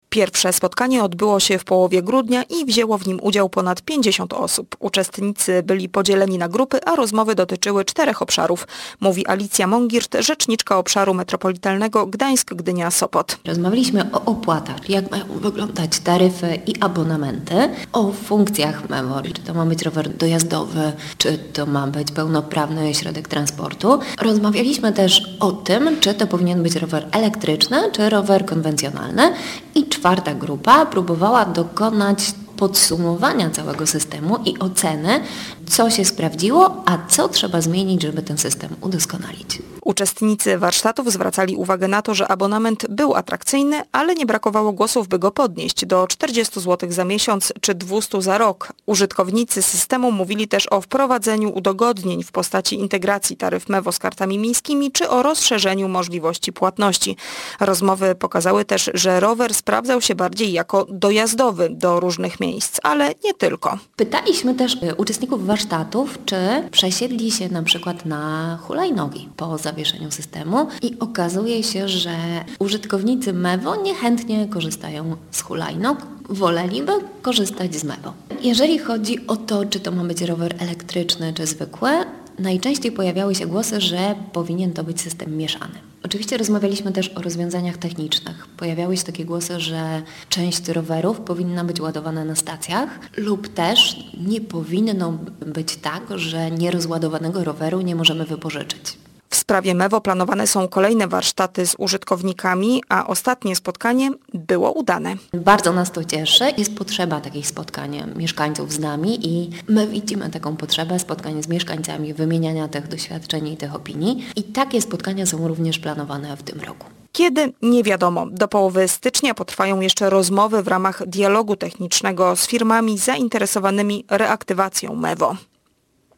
Pierwsze spotkanie odbyło się w połowie grudnia i wzięło w nim udział ponad 50 osób. Uczestnicy byli podzieleni na grupy, a rozmowy dotyczyły 4 obszarów, mówi Alicja Mongirt, rzeczniczka obszaru metropolitalnego Gdańsk-Gdynia-Sopot. Rozmawialiśmy o opłatach, jak mają wyglądać taryfy i abonamenty, o funkcjach MEVO, czy to ma być rower dojazdowy, czy to ma być pełnoprawny środek transportu. Rozmawialiśmy też o tym, czy to powinien być rower elektryczny, czy rower konwencjonalny. I 4. grupa próbowała dokonać podsumowania całego systemu i oceny, co się sprawdziło, a co trzeba zmienić, żeby ten system udoskonalić. Uczestnicy warsztatów zwracali uwagę na to, że abonament był atrakcyjny, ale nie brakowało głosów, by go podnieść do 40 zł za miesiąc czy 200 za rok. Użytkownicy systemu mówili też o wprowadzeniu udogodnień w postaci integracji taryf MEVO z kartami miejskimi czy o rozszerzeniu możliwości płatności. Rozmowy pokazały też, że rower sprawdzał się bardziej jako dojazdowy do różnych miejsc, ale nie tylko. Pytaliśmy też uczestników warsztatów, czy przesiedli się na przykład na hulajnogi po zawieszeniu systemu i okazuje się, że użytkownicy MEVO niechętnie korzystają z hulajnóg, woleliby korzystać z MEVO. Jeżeli chodzi o to, czy to ma być rower elektryczny czy zwykły, najczęściej pojawiały się głosy, że powinien to być system mieszany. Oczywiście rozmawialiśmy też o rozwiązaniach technicznych. Pojawiały się takie głosy, że część rowerów powinna być ładowana na stacjach lub też nie powinno być tak, że nierozładowanego roweru nie możemy wypożyczyć. W sprawie MEVO planowane są kolejne warsztaty z użytkownikami, a ostatnie spotkanie było udane. Bardzo nas to cieszy. Jest potrzeba takich spotkań mieszkańców z nami i my widzimy taką potrzebę spotkań z mieszkańcami, wymieniania tych doświadczeń i tych opinii. I takie spotkania są również planowane w tym roku. Kiedy? Nie wiadomo. Do połowy stycznia potrwają jeszcze rozmowy w ramach dialogu technicznego z firmami zainteresowanymi reaktywacją MEVO.